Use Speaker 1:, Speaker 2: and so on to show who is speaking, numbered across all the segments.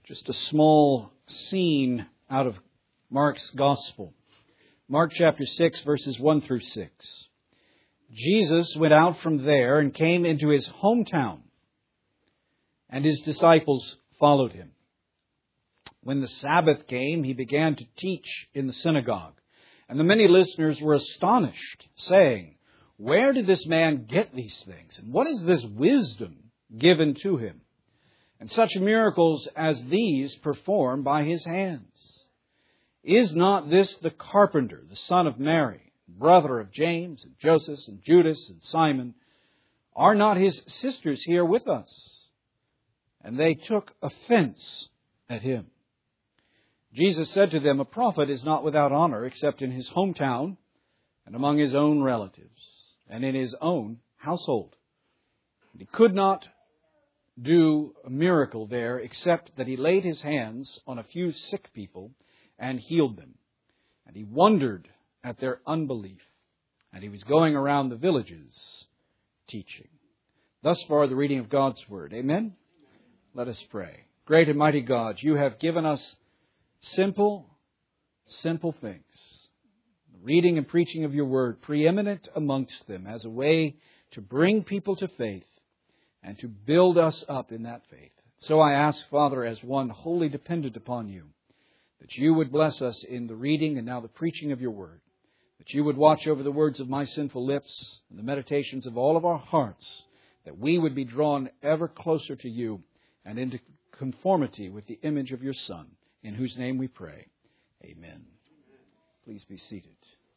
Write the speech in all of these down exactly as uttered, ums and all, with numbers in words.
Speaker 1: Just a small scene out of Mark's Gospel. Mark chapter six, verses one through six. Jesus went out from there and came into his hometown, and his disciples followed him. When the Sabbath came, he began to teach in the synagogue, and the many listeners were astonished, saying, "Where did this man get these things? And what is this wisdom given to him? And such miracles as these performed by his hands? Is not this the carpenter, the son of Mary, brother of James and Joseph and Judas and Simon? Are not his sisters here with us?" And they took offense at him. Jesus said to them, "A prophet is not without honor except in his hometown and among his own relatives and in his own household." And he could not do a miracle there except that he laid his hands on a few sick people and healed them. And he wondered at their unbelief. And he was going around the villages teaching. Thus far the reading of God's Word. Amen? Let us pray. Great and mighty God, you have given us simple, simple things. The reading and preaching of your Word, preeminent amongst them as a way to bring people to faith and to build us up in that faith. So I ask, Father, as one wholly dependent upon you, that you would bless us in the reading and now the preaching of your Word. That you would watch over the words of my sinful lips and the meditations of all of our hearts. That we would be drawn ever closer to you and into conformity with the image of your Son, in whose name we pray. Amen. Please be seated.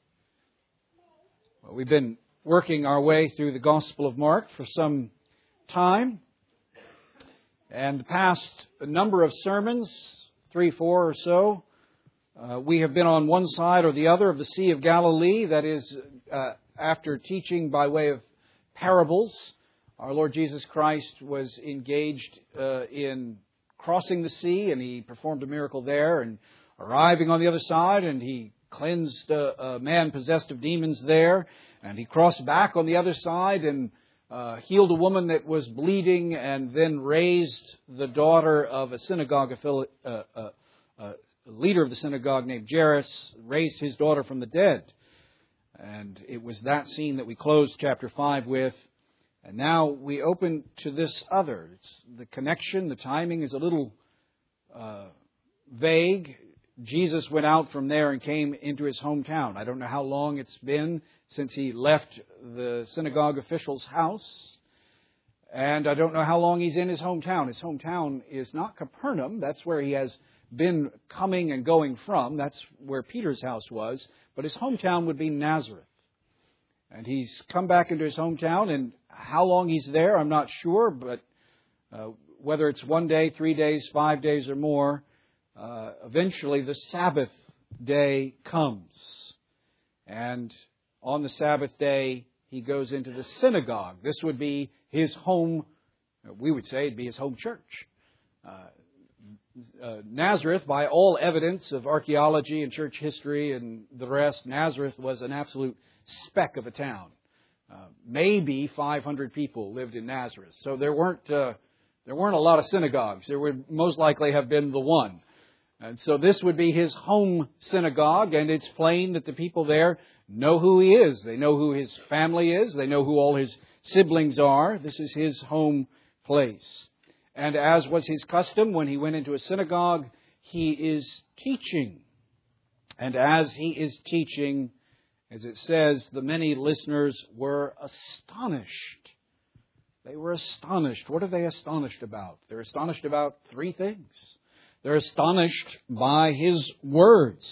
Speaker 1: Well, we've been working our way through the Gospel of Mark for some time. And the past number of sermons, three, four or so, uh, we have been on one side or the other of the Sea of Galilee. That is, uh, after teaching by way of parables, our Lord Jesus Christ was engaged uh, in crossing the sea, and he performed a miracle there, and arriving on the other side, and he cleansed a, a man possessed of demons there, and he crossed back on the other side and Uh, healed a woman that was bleeding, and then raised the daughter of a synagogue affili- uh, uh, uh, leader of the synagogue named Jairus, raised his daughter from the dead. And it was that scene that we closed chapter five with. And now we open to this other. It's the connection, the timing is a little uh, vague. Jesus went out from there and came into his hometown. I don't know how long it's been since he left the synagogue official's house. And I don't know how long he's in his hometown. His hometown is not Capernaum. That's where he has been coming and going from. That's where Peter's house was. But his hometown would be Nazareth. And he's come back into his hometown. And how long he's there, I'm not sure. But uh, whether it's one day, three days, five days or more, Uh, eventually the Sabbath day comes. And on the Sabbath day, he goes into the synagogue. This would be his home, we would say it'd be his home church. Uh, uh, Nazareth, by all evidence of archaeology and church history and the rest, Nazareth was an absolute speck of a town. Uh, maybe five hundred people lived in Nazareth. So there weren't, uh, there weren't a lot of synagogues. There would most likely have been the one. And so this would be his home synagogue, and it's plain that the people there know who he is. They know who his family is. They know who all his siblings are. This is his home place. And as was his custom, when he went into a synagogue, he is teaching. And as he is teaching, as it says, the many listeners were astonished. They were astonished. What are they astonished about? They're astonished about three things. They're astonished by his words.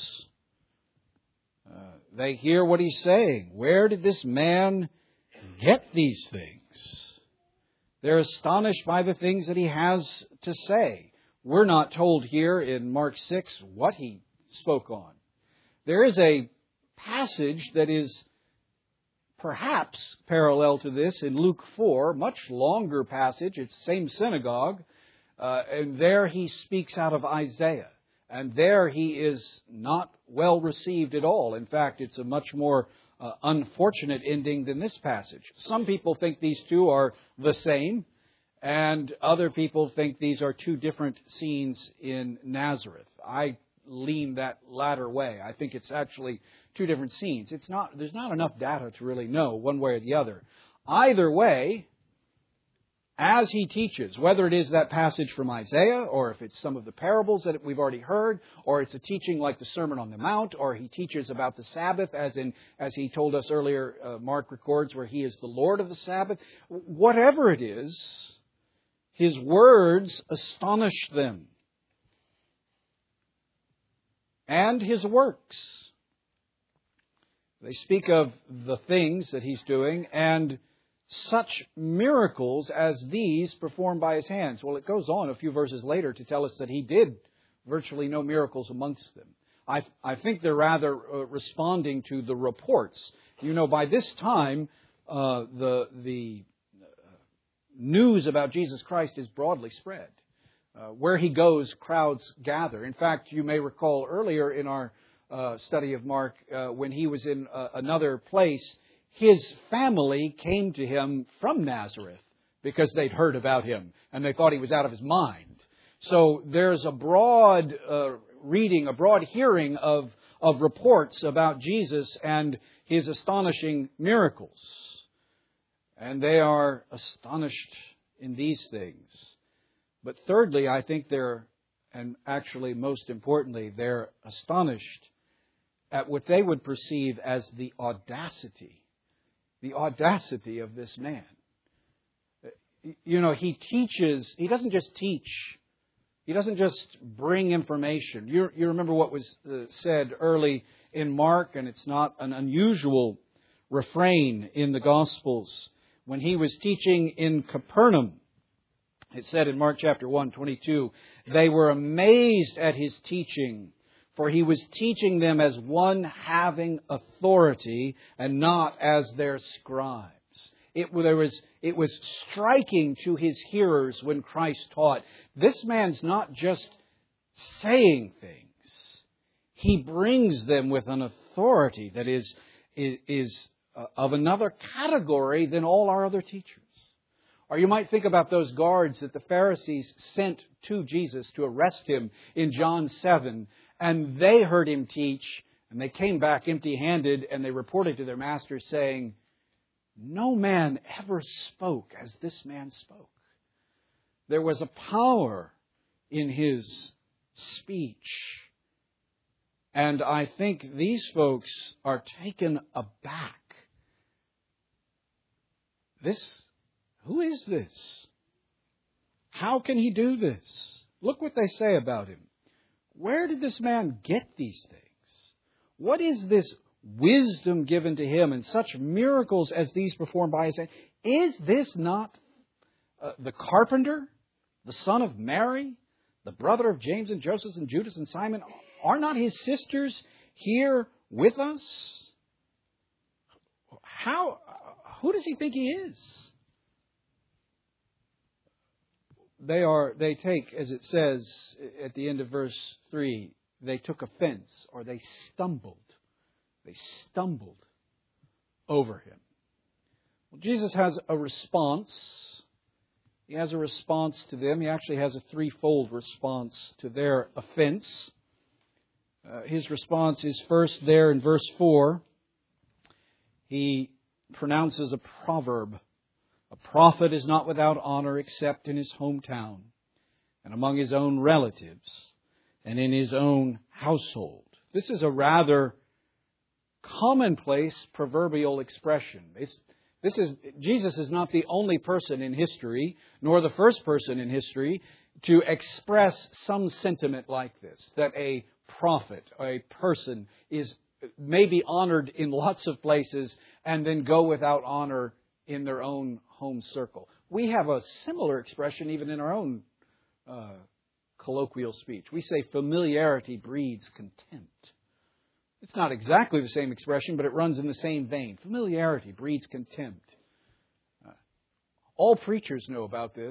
Speaker 1: Uh, they hear what he's saying. Where did this man get these things? They're astonished by the things that he has to say. We're not told here in Mark six what he spoke on. There is a passage that is perhaps parallel to this in Luke four, much longer passage. It's the same synagogue. Uh, and there he speaks out of Isaiah. And there he is not well received at all. In fact, it's a much more uh, unfortunate ending than this passage. Some people think these two are the same. And other people think these are two different scenes in Nazareth. I lean that latter way. I think it's actually two different scenes. It's not, there's not enough data to really know one way or the other. Either way, as he teaches, whether it is that passage from Isaiah, or if it's some of the parables that we've already heard, or it's a teaching like the Sermon on the Mount, or he teaches about the Sabbath, as in as he told us earlier, uh, Mark records, where he is the Lord of the Sabbath. Whatever it is, his words astonish them. And his works. They speak of the things that he's doing, and such miracles as these performed by his hands. Well, it goes on a few verses later to tell us that he did virtually no miracles amongst them. I, I think they're rather uh, responding to the reports. You know, by this time, uh, the the news about Jesus Christ is broadly spread. Uh, where he goes, crowds gather. In fact, you may recall earlier in our uh, study of Mark, uh, when he was in uh, another place, his family came to him from Nazareth because they'd heard about him and they thought he was out of his mind. So there's a broad uh, reading, a broad hearing of, of reports about Jesus and his astonishing miracles. And they are astonished in these things. But thirdly, I think they're, and actually most importantly, they're astonished at what they would perceive as the audacity, the audacity of this man. You know, he teaches, he doesn't just teach, he doesn't just bring information. You, you remember what was uh, said early in Mark, and it's not an unusual refrain in the Gospels. When he was teaching in Capernaum, it said in Mark chapter one, twenty-two, they were amazed at his teaching, for he was teaching them as one having authority and not as their scribes. It, there was, it was striking to his hearers when Christ taught. This man's not just saying things. He brings them with an authority that is, is, is of another category than all our other teachers. Or you might think about those guards that the Pharisees sent to Jesus to arrest him in John seven. And they heard him teach, and they came back empty-handed, and they reported to their master saying, no man ever spoke as this man spoke. There was a power in his speech. And I think these folks are taken aback. This Who is this? How can he do this? Look what they say about him. Where did this man get these things? What is this wisdom given to him and such miracles as these performed by his hand? Is this not uh, the carpenter, the son of Mary, the brother of James and Joseph and Judas and Simon? Are not his sisters here with us? How? Who does he think he is? They are, they take, as it says at the end of verse three, they took offense, or they stumbled. They stumbled over him. Well, Jesus has a response. He has a response to them. He actually has a threefold response to their offense. Uh, his response is first there in verse four. He pronounces a proverb. A prophet is not without honor except in his hometown and among his own relatives and in his own household. This is a rather commonplace proverbial expression. It's, this is, Jesus is not the only person in history, nor the first person in history, to express some sentiment like this, that a prophet, a person, is may be honored in lots of places and then go without honor in their own home circle. We have a similar expression even in our own uh, colloquial speech. We say familiarity breeds contempt. It's not exactly the same expression, but it runs in the same vein. Familiarity breeds contempt. Uh, all preachers know about this.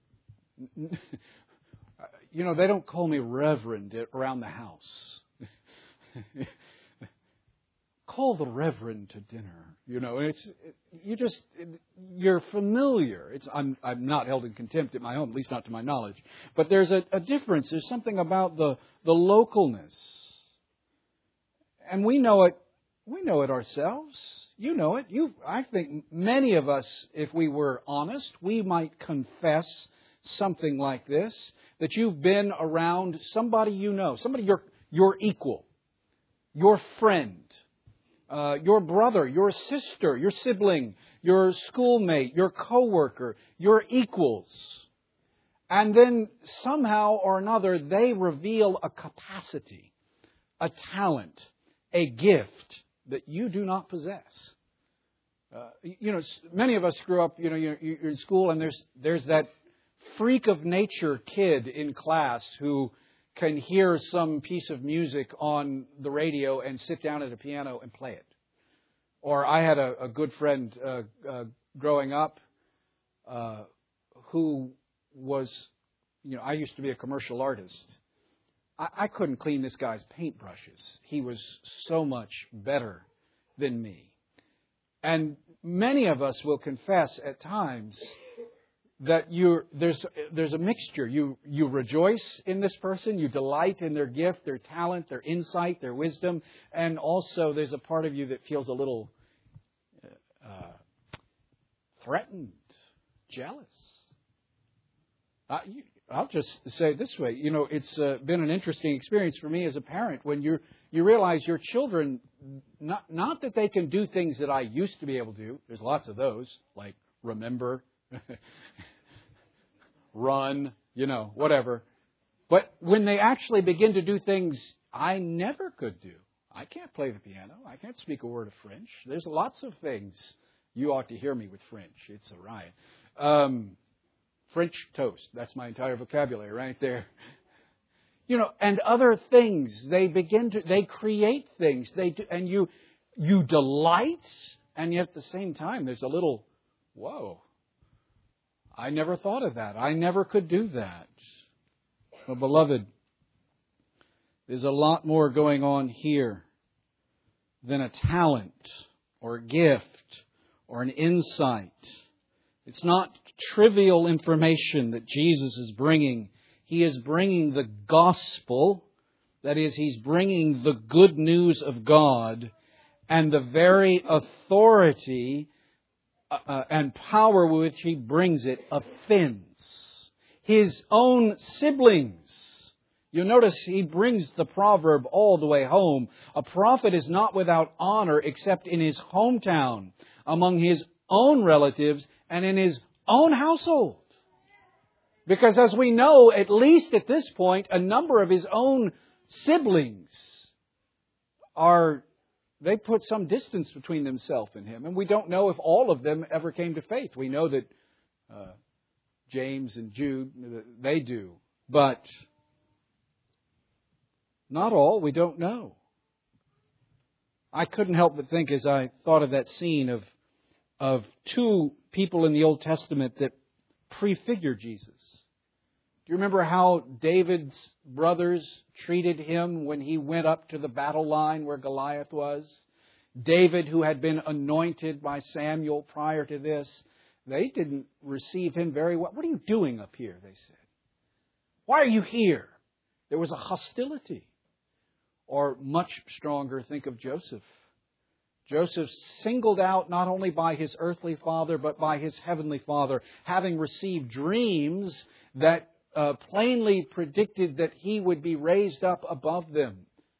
Speaker 1: You know, they don't call me reverend around the house. call the Reverend to dinner. You know, it's it, you just it, you're familiar. It's I'm I'm not held in contempt at my home, at least not to my knowledge. But there's a, a difference. There's something about the the localness, and we know it. We know it ourselves. You know it. You. I think many of us, if we were honest, we might confess something like this: that you've been around somebody you know, somebody your your equal, your friend. Uh, your brother, your sister, your sibling, your schoolmate, your coworker, your equals. And then somehow or another they reveal a capacity, a talent, a gift that you do not possess. Uh, you know, many of us grew up, you know, you're, you're in school and there's there's that freak of nature kid in class who can hear some piece of music on the radio and sit down at a piano and play it. Or I had a, a good friend uh, uh, growing up uh, who was, you know, I used to be a commercial artist. I, I couldn't clean this guy's paintbrushes. He was so much better than me. And many of us will confess at times that you there's there's a mixture. You you rejoice in this person, you delight in their gift, their talent, their insight, their wisdom, and also there's a part of you that feels a little uh, threatened, jealous. Uh, you, I'll just say it this way. You know, it's uh, been an interesting experience for me as a parent when you you realize your children, not not that they can do things that I used to be able to do. There's lots of those, like remember. Run, you know, whatever. But when they actually begin to do things I never could do. I can't play the piano. I can't speak a word of French. There's lots of things. You ought to hear me with French. It's a riot. Um, French toast. That's my entire vocabulary right there. You know, and other things. They begin to, they create things. They do, and you, you delight, and yet at the same time there's a little, whoa. I never thought of that. I never could do that. Well, beloved, there's a lot more going on here than a talent or a gift or an insight. It's not trivial information that Jesus is bringing. He is bringing the gospel. That is, He's bringing the good news of God and the very authority Uh, and power with which He brings it offends His own siblings. You notice He brings the proverb all the way home. A prophet is not without honor except in his hometown, among his own relatives, and in his own household. Because as we know, at least at this point, a number of His own siblings are... They put some distance between themselves and Him. And we don't know if all of them ever came to faith. We know that uh, James and Jude, they do. But not all. We don't know. I couldn't help but think as I thought of that scene of, of two people in the Old Testament that prefigure Jesus. Do you remember how David's brothers treated him when he went up to the battle line where Goliath was? David, who had been anointed by Samuel prior to this, they didn't receive him very well. What are you doing up here, they said. Why are you here? There was a hostility. Or much stronger, think of Joseph. Joseph singled out not only by his earthly father, but by his heavenly Father, having received dreams that Uh, plainly predicted that he would be raised up above them.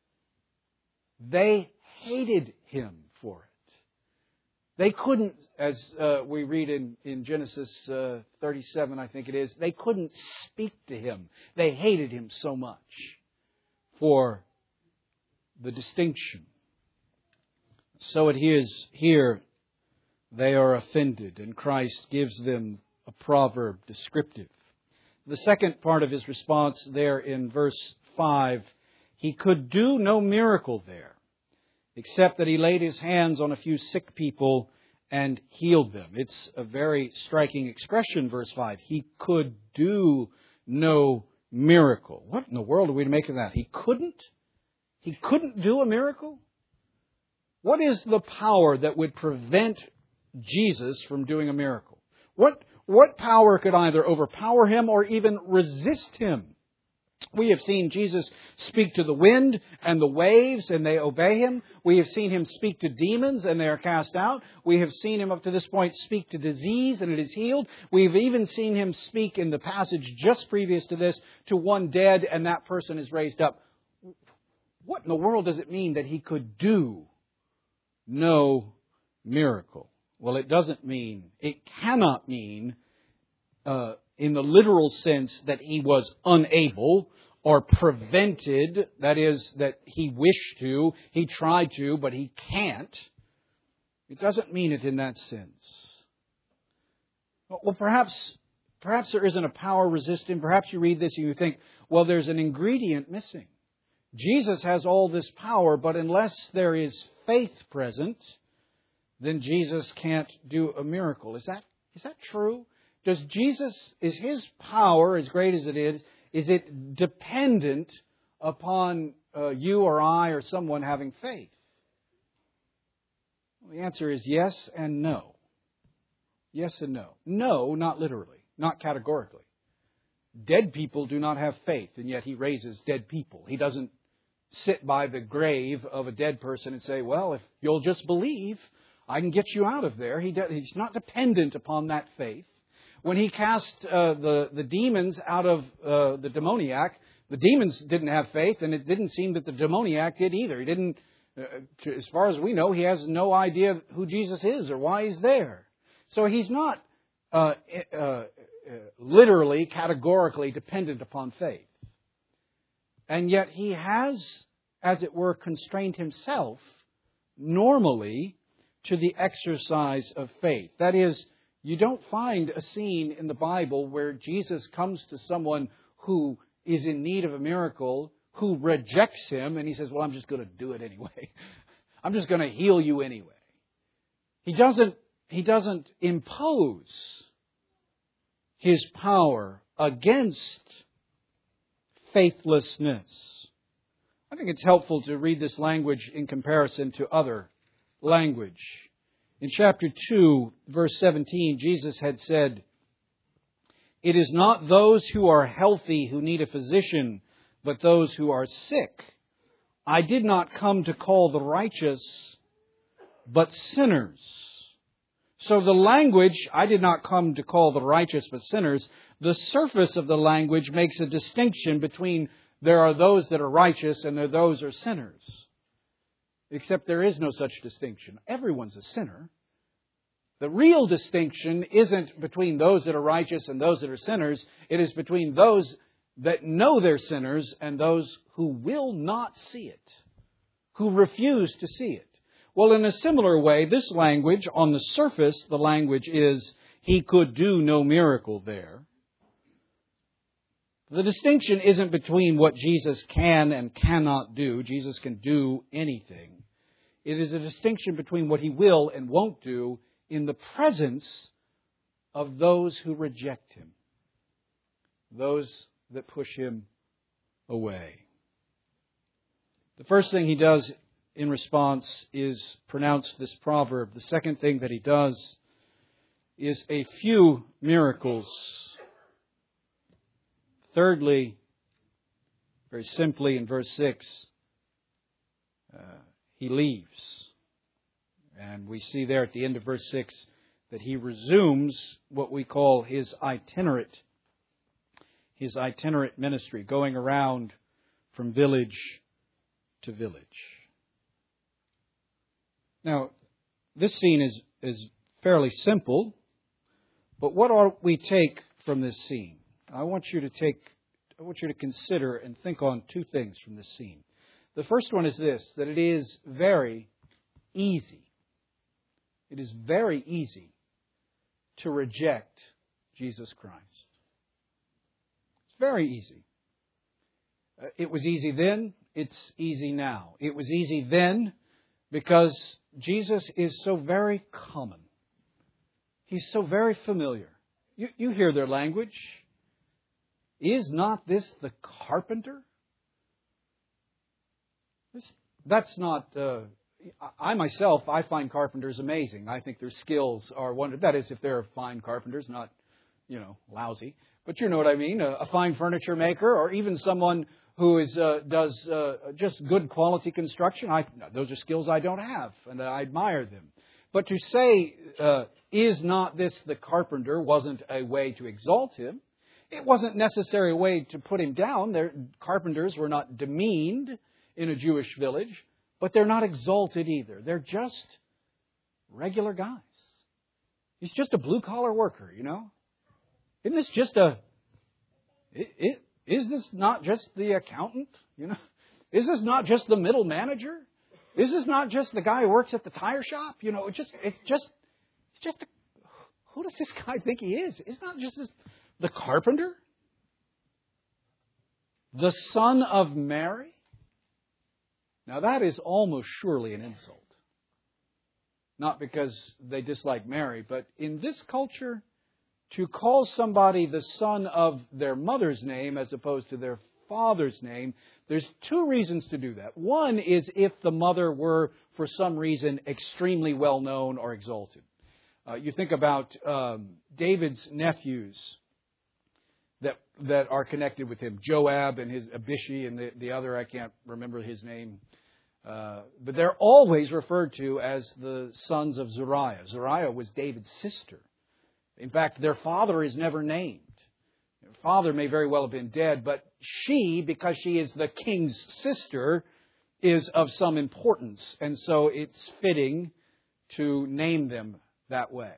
Speaker 1: They hated him for it. They couldn't, as uh, we read in, in Genesis uh, thirty-seven, I think it is, they couldn't speak to him. They hated him so much for the distinction. So it is here, they are offended, and Christ gives them a proverb descriptive. The second part of His response there in verse five, He could do no miracle there, except that He laid His hands on a few sick people and healed them. It's a very striking expression, verse five. He could do no miracle. What in the world are we to make of that? He couldn't? He couldn't do a miracle? What is the power that would prevent Jesus from doing a miracle? What, what power could either overpower Him or even resist Him? We have seen Jesus speak to the wind and the waves and they obey Him. We have seen Him speak to demons and they are cast out. We have seen Him up to this point speak to disease and it is healed. We've even seen Him speak in the passage just previous to this to one dead and that person is raised up. What in the world does it mean that He could do no miracle? Well, it doesn't mean, it cannot mean uh, in the literal sense that He was unable or prevented, that is, that He wished to, He tried to, but He can't. It doesn't mean it in that sense. Well, perhaps, perhaps there isn't a power resisting. Perhaps you read this and you think, well, there's an ingredient missing. Jesus has all this power, but unless there is faith present, then Jesus can't do a miracle. Is that, is that true? Does Jesus, is His power, as great as it is, is it dependent upon uh, you or I or someone having faith? Well, the answer is yes and no. Yes and no. No, not literally, not categorically. Dead people do not have faith, and yet He raises dead people. He doesn't sit by the grave of a dead person and say, well, if you'll just believe, I can get you out of there. He de- he's not dependent upon that faith. When He cast uh, the, the demons out of uh, the demoniac, the demons didn't have faith, and it didn't seem that the demoniac did either. He didn't, uh, as far as we know, he has no idea who Jesus is or why He's there. So He's not uh, uh, uh, literally, categorically dependent upon faith. And yet He has, as it were, constrained Himself normally to the exercise of faith. That is, you don't find a scene in the Bible where Jesus comes to someone who is in need of a miracle, who rejects Him, and He says, well, I'm just going to do it anyway. I'm just going to heal you anyway. He doesn't, he doesn't impose His power against faithlessness. I think it's helpful to read this language in comparison to other language. In chapter two, verse seventeen, Jesus had said, "It is not those who are healthy who need a physician, but those who are sick. I did not come to call the righteous, but sinners." So the language, I did not come to call the righteous, but sinners, the surface of the language makes a distinction between there are those that are righteous and there are those who are sinners. Except there is no such distinction. Everyone's a sinner. The real distinction isn't between those that are righteous and those that are sinners. It is between those that know they're sinners and those who will not see it, who refuse to see it. Well, in a similar way, this language, on the surface, the language is, He could do no miracle there. The distinction isn't between what Jesus can and cannot do. Jesus can do anything. It is a distinction between what He will and won't do in the presence of those who reject Him, those that push Him away. The first thing He does in response is pronounce this proverb. The second thing that He does is a few miracles. Thirdly, very simply in verse six, uh, He leaves. And we see there at the end of verse six that He resumes what we call His itinerant, His itinerant ministry, going around from village to village. Now, this scene is, is fairly simple, but what ought we take from this scene? I want you to take, I want you to consider and think on two things from this scene. The first one is this, that it is very easy. It is very easy to reject Jesus Christ. It's very easy. Uh, it was easy then, it's easy now. It was easy then because Jesus is so very common. He's so very familiar. You, you hear their language. Is not this the carpenter? This, that's not, uh, I myself, I find carpenters amazing. I think their skills are wonderful. That is, if they're fine carpenters, not, you know, lousy. But you know what I mean. A, a fine furniture maker, or even someone who is uh, does uh, just good quality construction. I, those are skills I don't have, and I admire them. But to say, uh, is not this the carpenter, wasn't a way to exalt him. It wasn't necessarily a way to put him down. Their carpenters were not demeaned in a Jewish village, but they're not exalted either. They're just regular guys. He's just a blue-collar worker, you know. Isn't this just a... It, it, is this not just the accountant, you know? Is this not just the middle manager? Is this not just the guy who works at the tire shop? You know, it just it's just it's just a, who does this guy think he is? It's not just this, the carpenter, the son of Mary. Now that is almost surely an insult. Not because they dislike Mary, but in this culture, to call somebody the son of their mother's name as opposed to their father's name, there's two reasons to do that. One is if the mother were, for some reason, extremely well known or exalted. Uh, you think about um, David's nephews that that are connected with him, Joab and his Abishai and the, the other, I can't remember his name. Uh, but they're always referred to as the sons of Zeruiah. Zeruiah was David's sister. In fact, their father is never named. Their father may very well have been dead, but she, because she is the king's sister, is of some importance. And so it's fitting to name them that way.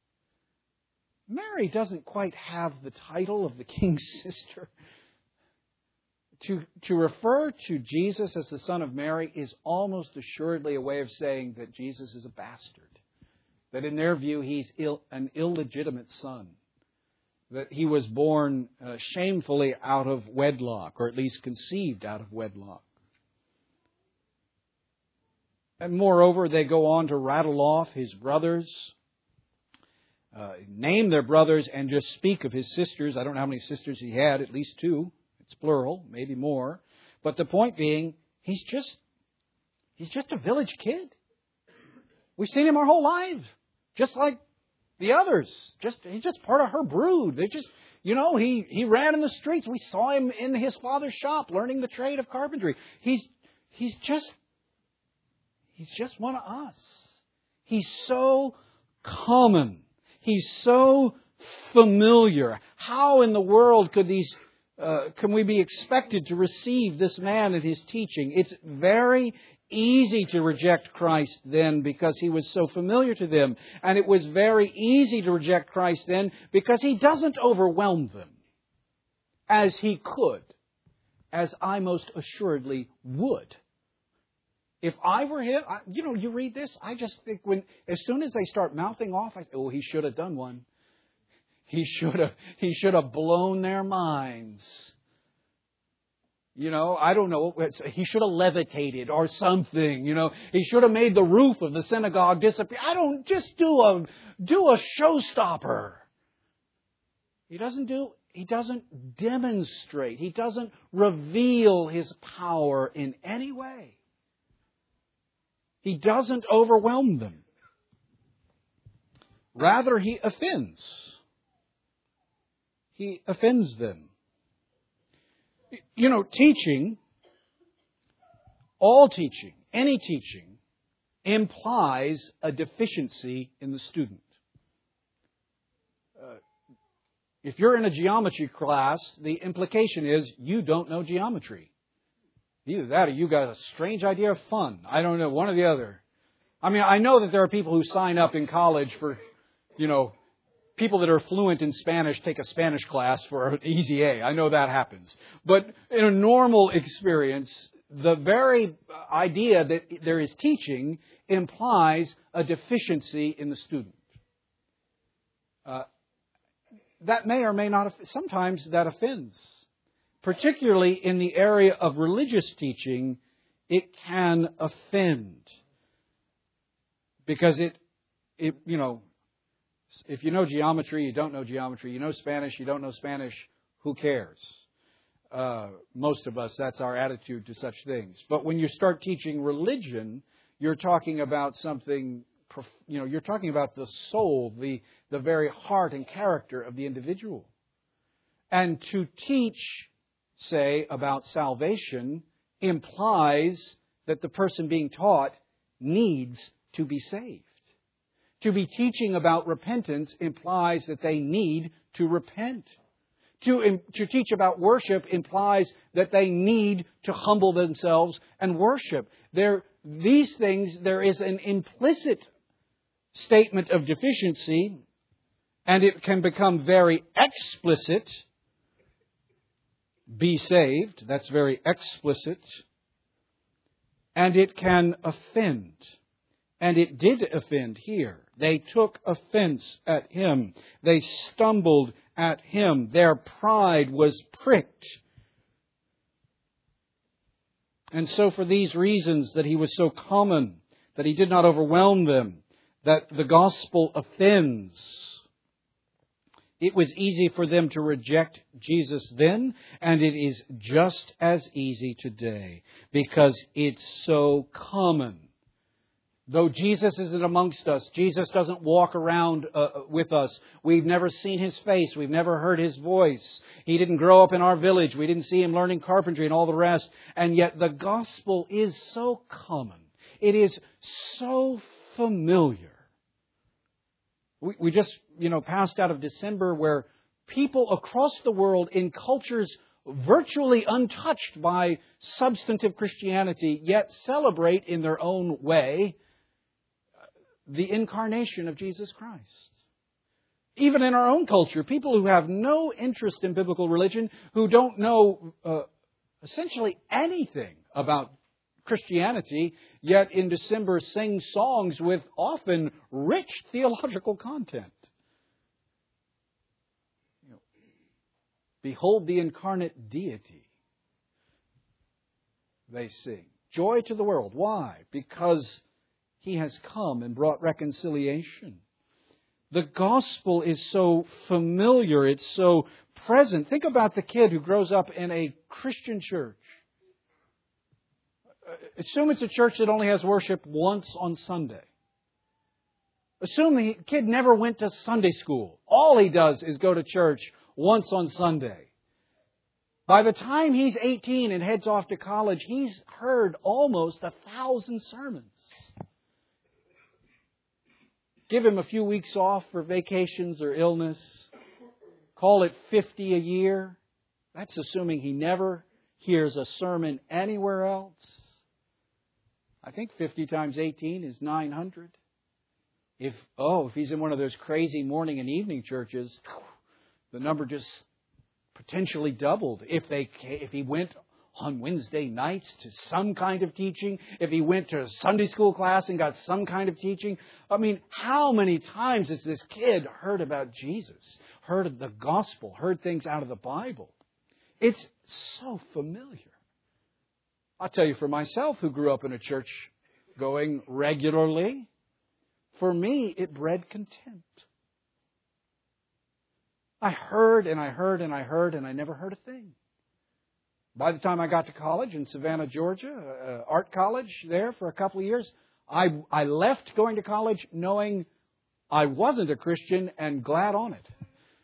Speaker 1: Mary doesn't quite have the title of the king's sister. To, to refer to Jesus as the son of Mary is almost assuredly a way of saying that Jesus is a bastard. That in their view, he's Ill, an illegitimate son. That he was born uh, shamefully out of wedlock, or at least conceived out of wedlock. And moreover, they go on to rattle off his brothers, uh, name their brothers, and just speak of his sisters. I don't know how many sisters he had, at least two. It's plural, maybe more. But the point being, he's just, he's just a village kid. We've seen him our whole lives. Just like the others. Just he's just part of her brood. They just, you know, he, he ran in the streets. We saw him in his father's shop learning the trade of carpentry. He's he's just he's just one of us. He's so common. He's so familiar. How in the world could these uh, can we be expected to receive this man and his teaching? It's very easy to reject Christ then because he was so familiar to them. And it was very easy to reject Christ then because he doesn't overwhelm them as he could, as I most assuredly would. If I were him, I, you know, you read this, I just think when, as soon as they start mouthing off, I think, oh, he should have done one. He should have, he should have blown their minds. You know, I don't know. He should have levitated or something. You know, he should have made the roof of the synagogue disappear. I don't just do a do a showstopper. He doesn't do. He doesn't demonstrate. He doesn't reveal his power in any way. He doesn't overwhelm them. Rather, he offends. He offends them. You know, teaching, all teaching, any teaching, implies a deficiency in the student. Uh, if you're in a geometry class, the implication is you don't know geometry. Either that or you got a strange idea of fun. I don't know, one or the other. I mean, I know that there are people who sign up in college for, you know, people that are fluent in Spanish take a Spanish class for an easy A. I know that happens. But in a normal experience, the very idea that there is teaching implies a deficiency in the student. Uh, that may or may not, sometimes that offends. Particularly in the area of religious teaching, it can offend. Because it, it you know, if you know geometry, you don't know geometry. You know Spanish, you don't know Spanish. Who cares? Uh, most of us, that's our attitude to such things. But when you start teaching religion, you're talking about something, you know, you're talking about the soul, the, the very heart and character of the individual. And to teach, say, about salvation implies that the person being taught needs to be saved. To be teaching about repentance implies that they need to repent. To, to teach about worship implies that they need to humble themselves and worship. There, these things, there is an implicit statement of deficiency, and it can become very explicit. Be saved, that's very explicit. And it can offend. And it did offend here. They took offense at Him. They stumbled at Him. Their pride was pricked. And so for these reasons, that He was so common, that He did not overwhelm them, that the gospel offends, it was easy for them to reject Jesus then, and it is just as easy today, because it's so common. Though Jesus isn't amongst us, Jesus doesn't walk around uh, with us. We've never seen His face. We've never heard His voice. He didn't grow up in our village. We didn't see Him learning carpentry and all the rest. And yet the gospel is so common. It is so familiar. We, we just, you know, passed out of December where people across the world in cultures virtually untouched by substantive Christianity yet celebrate in their own way the incarnation of Jesus Christ. Even in our own culture, people who have no interest in biblical religion, who don't know uh, essentially anything about Christianity, yet in December sing songs with often rich theological content. You know, behold the incarnate deity, they sing. Joy to the world. Why? Because He has come and brought reconciliation. The gospel is so familiar. It's so present. Think about the kid who grows up in a Christian church. Assume it's a church that only has worship once on Sunday. Assume the kid never went to Sunday school. All he does is go to church once on Sunday. By the time he's eighteen and heads off to college, he's heard almost a thousand sermons. Give him a few weeks off for vacations or illness. Call it fifty a year. That's assuming he never hears a sermon anywhere else. I think fifty times eighteen is nine hundred. If, oh, if he's in one of those crazy morning and evening churches, the number just potentially doubled. If they, if he went on Wednesday nights to some kind of teaching, if he went to a Sunday school class and got some kind of teaching. I mean, how many times has this kid heard about Jesus, heard of the gospel, heard things out of the Bible? It's so familiar. I'll tell you for myself, who grew up in a church going regularly, for me, it bred contempt. I heard and I heard and I heard and I never heard a thing. By the time I got to college in Savannah, Georgia, uh, art college there for a couple of years, I, I left going to college knowing I wasn't a Christian and glad on it.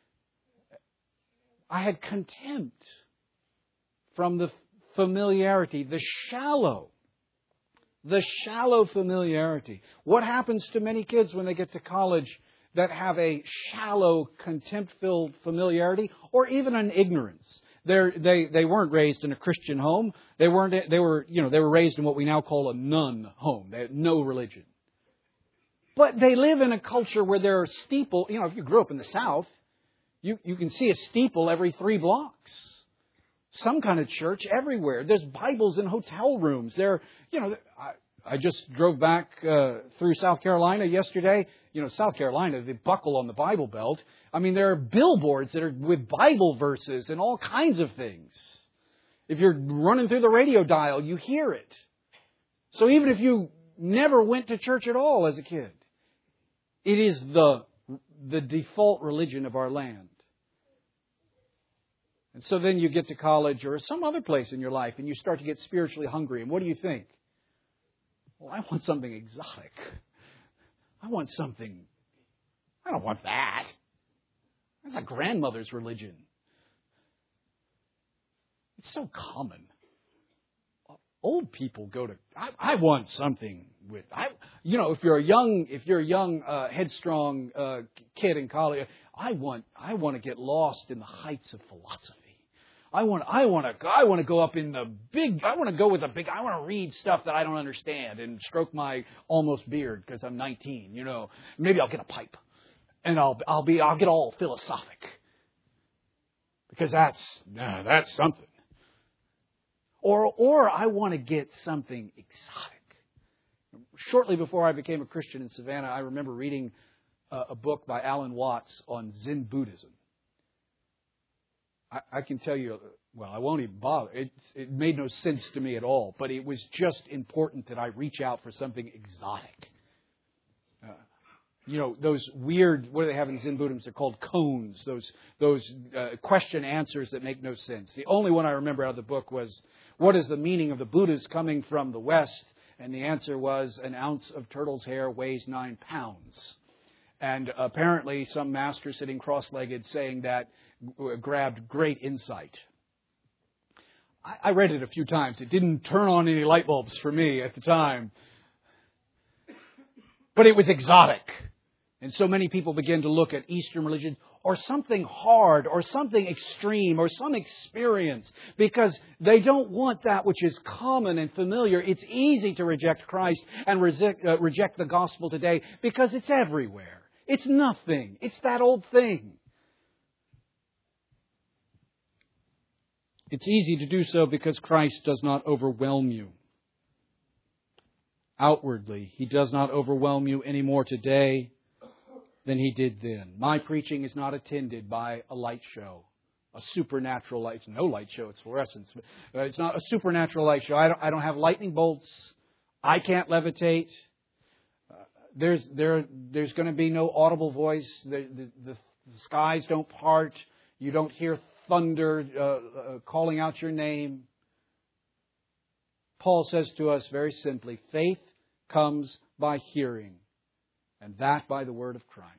Speaker 1: I had contempt from the familiarity, the shallow, the shallow familiarity. What happens to many kids when they get to college that have a shallow, contempt-filled familiarity or even an ignorance? They're, they they weren't raised in a Christian home. They weren't. They were you know they were raised in what we now call a nun home. They had no religion. But they live in a culture where there are steeple. You know, if you grew up in the South, you you can see a steeple every three blocks. Some kind of church everywhere. There's Bibles in hotel rooms. There, you know, I, I just drove back uh, through South Carolina yesterday. You know, South Carolina, they buckle on the Bible Belt. I mean, there are billboards that are with Bible verses and all kinds of things. If you're running through the radio dial, you hear it. So even if you never went to church at all as a kid, it is the, the default religion of our land. And so then you get to college or some other place in your life and you start to get spiritually hungry. And what do you think? Well, I want something exotic. I want something. I don't want that. That's a grandmother's religion. It's so common. Old people go to. I, I want something with. I, you know, if you're a young, if you're a young, uh, headstrong uh, kid in college, I want. I want to get lost in the heights of philosophy. I want. I want to. I want to go up in the big. I want to go with a big. I want to read stuff that I don't understand and stroke my almost beard because I'm nineteen. You know, maybe I'll get a pipe, and I'll. I'll be. I'll get all philosophic because that's. Uh, that's something. Or, or I want to get something exotic. Shortly before I became a Christian in Savannah, I remember reading a, a book by Alan Watts on Zen Buddhism. I, I can tell you, well, I won't even bother. It, it made no sense to me at all, but it was just important that I reach out for something exotic. Uh, you know, those weird, what do they have in Zen Buddhism? They're called koans, those, those uh, question answers that make no sense. The only one I remember out of the book was, what is the meaning of the Buddhas coming from the West? And the answer was, an ounce of turtle's hair weighs nine pounds. And apparently some master sitting cross-legged saying that grabbed great insight. I, I read it a few times. It didn't turn on any light bulbs for me at the time. But it was exotic. And so many people begin to look at Eastern religion or something hard or something extreme or some experience because they don't want that which is common and familiar. It's easy to reject Christ and reject, uh, reject the gospel today because it's everywhere. It's nothing. It's that old thing. It's easy to do so because Christ does not overwhelm you. Outwardly, He does not overwhelm you any more today than He did then. My preaching is not attended by a light show, a supernatural light. No light show, it's fluorescence. It's not a supernatural light show. I don't, I don't have lightning bolts. I can't levitate. Uh, there's there there's going to be no audible voice. The, the, the, the skies don't part. You don't hear thunder uh, uh, calling out your name. Paul says to us very simply, faith comes by hearing, and that by the word of Christ.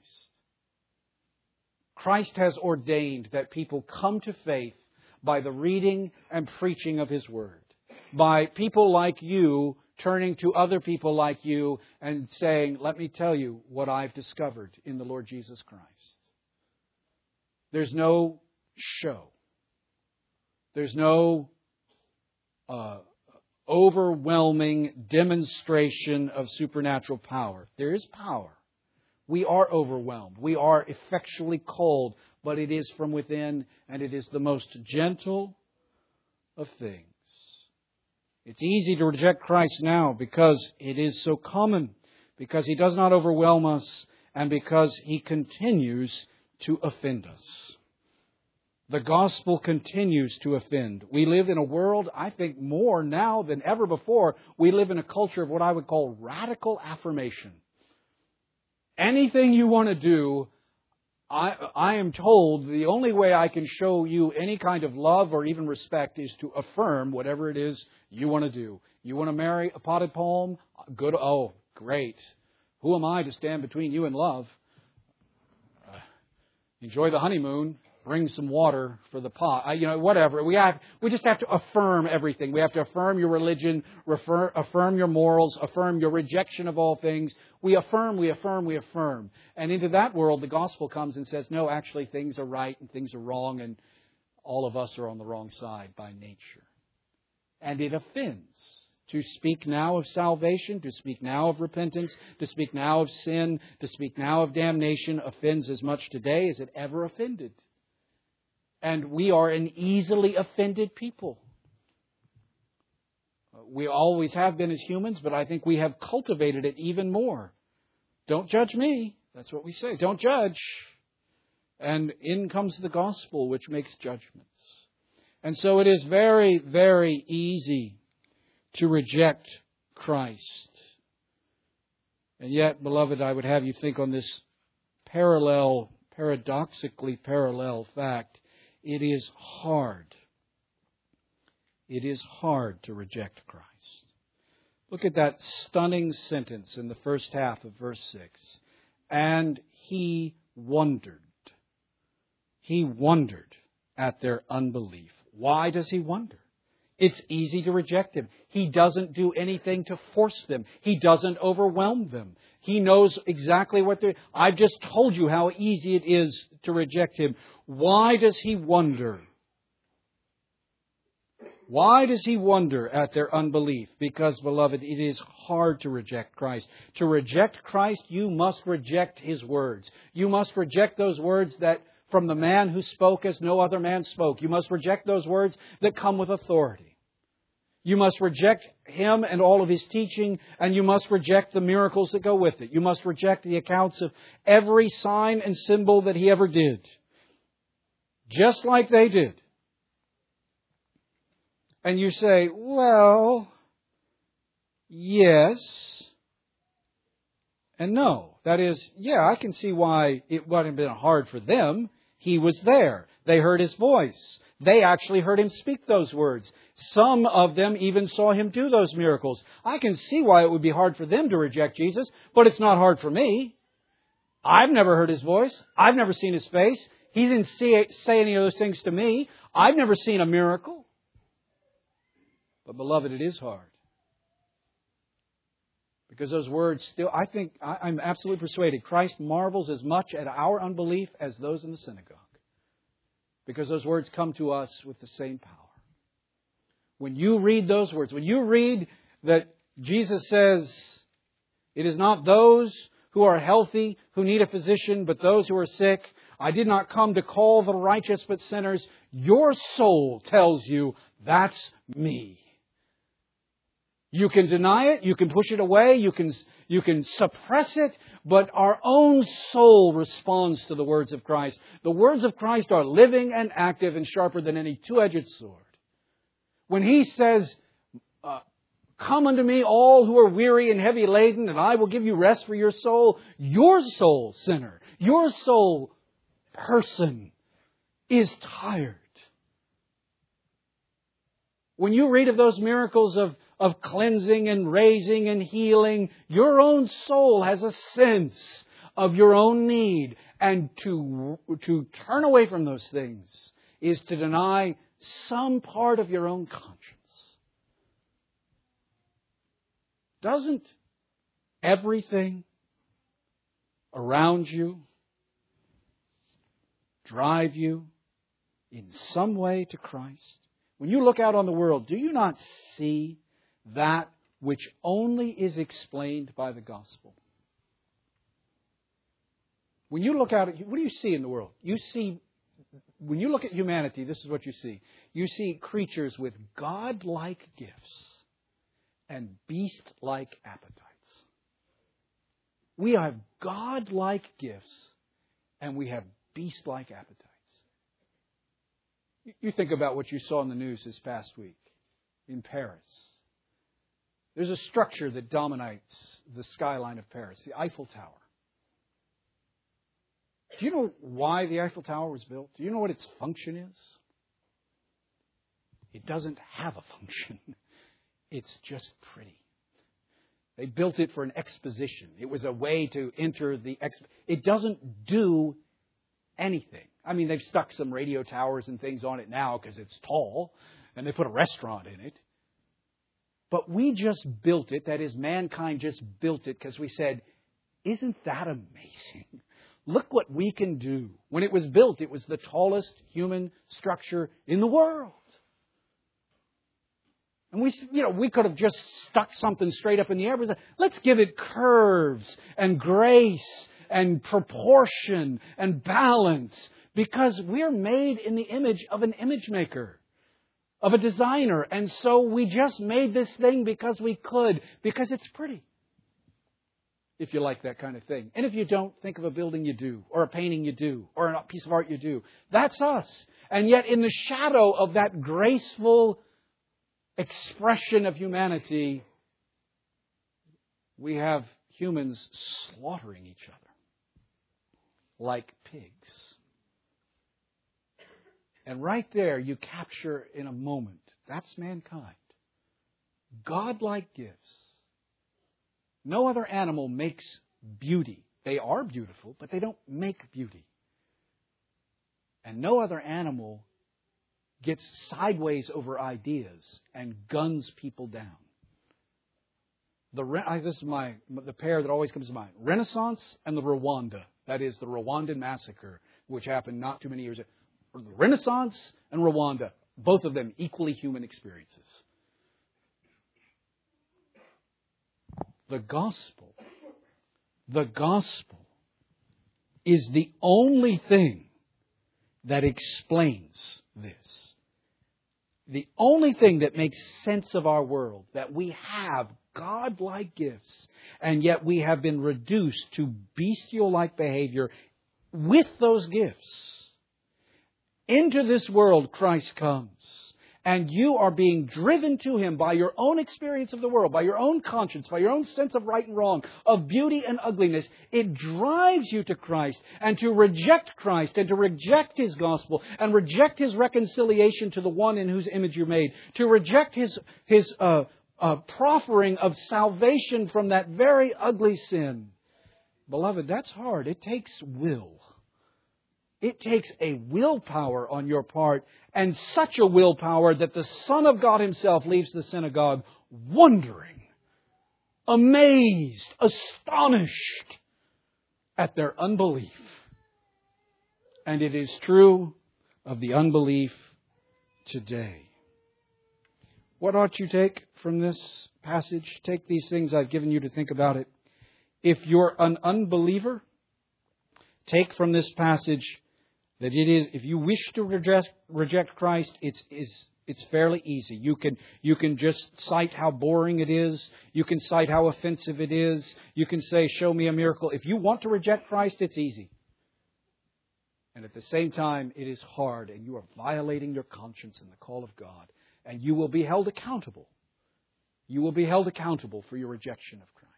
Speaker 1: Christ has ordained that people come to faith by the reading and preaching of His word. By people like you turning to other people like you and saying, let me tell you what I've discovered in the Lord Jesus Christ. There's no show. There's no uh, overwhelming demonstration of supernatural power. There is power. We are overwhelmed. We are effectually called, but it is from within, and it is the most gentle of things. It's easy to reject Christ now because it is so common, because He does not overwhelm us, and because He continues to offend us. The gospel continues to offend. We live in a world, I think more now than ever before, we live in a culture of what I would call radical affirmation. Anything you want to do, I, I am told the only way I can show you any kind of love or even respect is to affirm whatever it is you want to do. You want to marry a potted palm? Good. Oh, great. Who am I to stand between you and love? Uh, enjoy the honeymoon. Bring some water for the pot. I, you know, whatever. We have, we just have to affirm everything. We have to affirm your religion, refer, affirm your morals, affirm your rejection of all things. We affirm, we affirm, we affirm. And into that world, the gospel comes and says, no, actually things are right and things are wrong, and all of us are on the wrong side by nature. And it offends. To speak now of salvation, to speak now of repentance, to speak now of sin, to speak now of damnation offends as much today as it ever offended. And we are an easily offended people. We always have been as humans, but I think we have cultivated it even more. Don't judge me. That's what we say. Don't judge. And in comes the gospel, which makes judgments. And so it is very, very easy to reject Christ. And yet, beloved, I would have you think on this parallel, paradoxically parallel fact. It is hard. It is hard to reject Christ. Look at that stunning sentence in the first half of verse six. And he wondered. He wondered at their unbelief. Why does he wonder? It's easy to reject him. He doesn't do anything to force them. He doesn't overwhelm them. He knows exactly what they're... I've just told you how easy it is to reject him. Why does he wonder? Why does he wonder at their unbelief? Because, beloved, it is hard to reject Christ. To reject Christ, you must reject His words. You must reject those words that from the man who spoke as no other man spoke. You must reject those words that come with authority. You must reject Him and all of His teaching, and you must reject the miracles that go with it. You must reject the accounts of every sign and symbol that He ever did. Just like they did. And you say, well, yes and no. That is, yeah, I can see why it wouldn't have been hard for them. He was there. They heard His voice. They actually heard Him speak those words. Some of them even saw Him do those miracles. I can see why it would be hard for them to reject Jesus, but it's not hard for me. I've never heard His voice. I've never seen His face. He didn't see, say any of those things to me. I've never seen a miracle. But, beloved, it is hard. Because those words still, I think, I, I'm absolutely persuaded, Christ marvels as much at our unbelief as those in the synagogue. Because those words come to us with the same power. When you read those words, when you read that Jesus says, it is not those who are healthy who need a physician, but those who are sick. I did not come to call the righteous, but sinners. Your soul tells you, that's me. You can deny it, you can push it away, you can, you can suppress it, but our own soul responds to the words of Christ. The words of Christ are living and active and sharper than any two-edged sword. When He says, uh, come unto me all who are weary and heavy laden, and I will give you rest for your soul, your soul, sinner, your soul, person, is tired. When you read of those miracles of of cleansing and raising and healing, your own soul has a sense of your own need. And to, to turn away from those things is to deny some part of your own conscience. Doesn't everything around you drive you in some way to Christ? When you look out on the world, do you not see that which only is explained by the gospel? When you look out at, what do you see in the world? You see, when you look at humanity, this is what you see. You see creatures with God-like gifts and beast-like appetites. We have God-like gifts and we have beast-like appetites. You think about what you saw in the news this past week in Paris. There's a structure that dominates the skyline of Paris, the Eiffel Tower. Do you know why the Eiffel Tower was built? Do you know what its function is? It doesn't have a function. It's just pretty. They built it for an exposition. It was a way to enter the... Exp- it doesn't do anything. I mean, they've stuck some radio towers and things on it now because it's tall, and they put a restaurant in it. But we just built it, that is, mankind just built it because we said, isn't that amazing? Look what we can do. When it was built, it was the tallest human structure in the world. And we, you know, we could have just stuck something straight up in the air. But let's give it curves and grace and proportion and balance, because we're made in the image of an image maker, of a designer. And so we just made this thing because we could, because it's pretty. If you like that kind of thing. And if you don't, think of a building you do, or a painting you do, or a piece of art you do. That's us. And yet in the shadow of that graceful expression of humanity, we have humans slaughtering each other like pigs. And right there you capture in a moment, that's mankind. God-like gifts No other animal makes beauty. They are beautiful, but they don't make beauty. And no other animal gets sideways over ideas and guns people down. The I, this is my the pair that always comes to mind: Renaissance and the Rwanda. That is the Rwandan massacre, which happened not too many years ago. The Renaissance and Rwanda, both of them equally human experiences. The gospel, the gospel is the only thing that explains this. The only thing that makes sense of our world, that we have God-like gifts, and yet we have been reduced to bestial-like behavior with those gifts. Into this world Christ comes, and you are being driven to Him by your own experience of the world, by your own conscience, by your own sense of right and wrong, of beauty and ugliness. It drives you to Christ, and to reject Christ, and to reject His gospel, and reject His reconciliation to the one in whose image you're made, to reject His His uh, uh, proffering of salvation from that very ugly sin. Beloved, that's hard. It takes will. It takes a willpower on your part, and such a willpower that the Son of God Himself leaves the synagogue wondering, amazed, astonished at their unbelief. And it is true of the unbelief today. What ought you take from this passage? Take these things I've given you to think about it. If you're an unbeliever, take from this passage that it is, if you wish to reject, reject Christ, it's, it's, it's fairly easy. You can, you can just cite how boring it is. You can cite how offensive it is. You can say, show me a miracle. If you want to reject Christ, it's easy. And at the same time, it is hard, and you are violating your conscience and the call of God. And you will be held accountable. You will be held accountable for your rejection of Christ.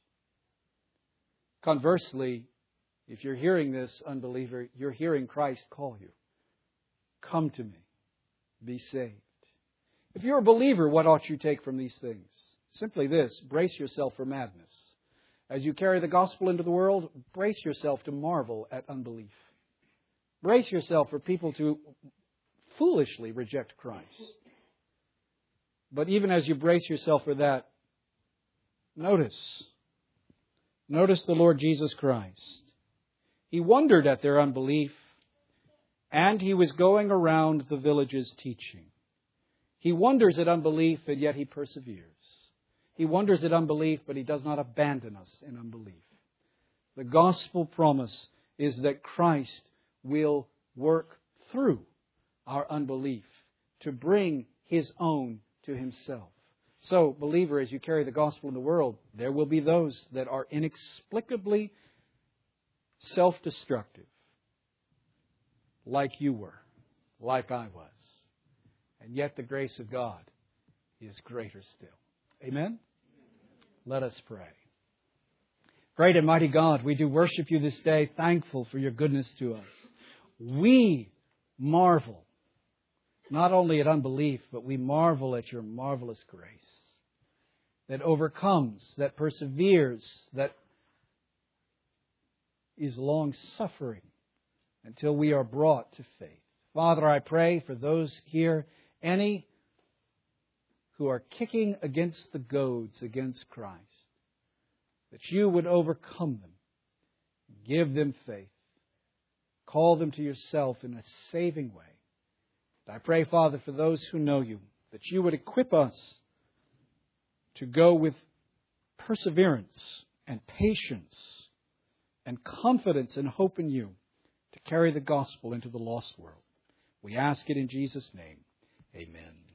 Speaker 1: Conversely, if you're hearing this, unbeliever, you're hearing Christ call you. Come to me. Be saved. If you're a believer, what ought you take from these things? Simply this: brace yourself for madness. As you carry the gospel into the world, brace yourself to marvel at unbelief. Brace yourself for people to foolishly reject Christ. But even as you brace yourself for that, notice, notice the Lord Jesus Christ. He wondered at their unbelief, and He was going around the villages teaching. He wonders at unbelief, and yet He perseveres. He wonders at unbelief, but He does not abandon us in unbelief. The gospel promise is that Christ will work through our unbelief to bring His own to Himself. So, believer, as you carry the gospel in the world, there will be those that are inexplicably self-destructive, like you were, like I was. And yet the grace of God is greater still. Amen? Let us pray. Great and mighty God, we do worship You this day, thankful for Your goodness to us. We marvel not only at unbelief, but we marvel at Your marvelous grace that overcomes, that perseveres, that is long-suffering until we are brought to faith. Father, I pray for those here, any who are kicking against the goads against Christ, that You would overcome them, give them faith, call them to Yourself in a saving way. I pray, Father, for those who know You, that You would equip us to go with perseverance and patience and confidence and hope in You to carry the gospel into the lost world. We ask it in Jesus' name. Amen.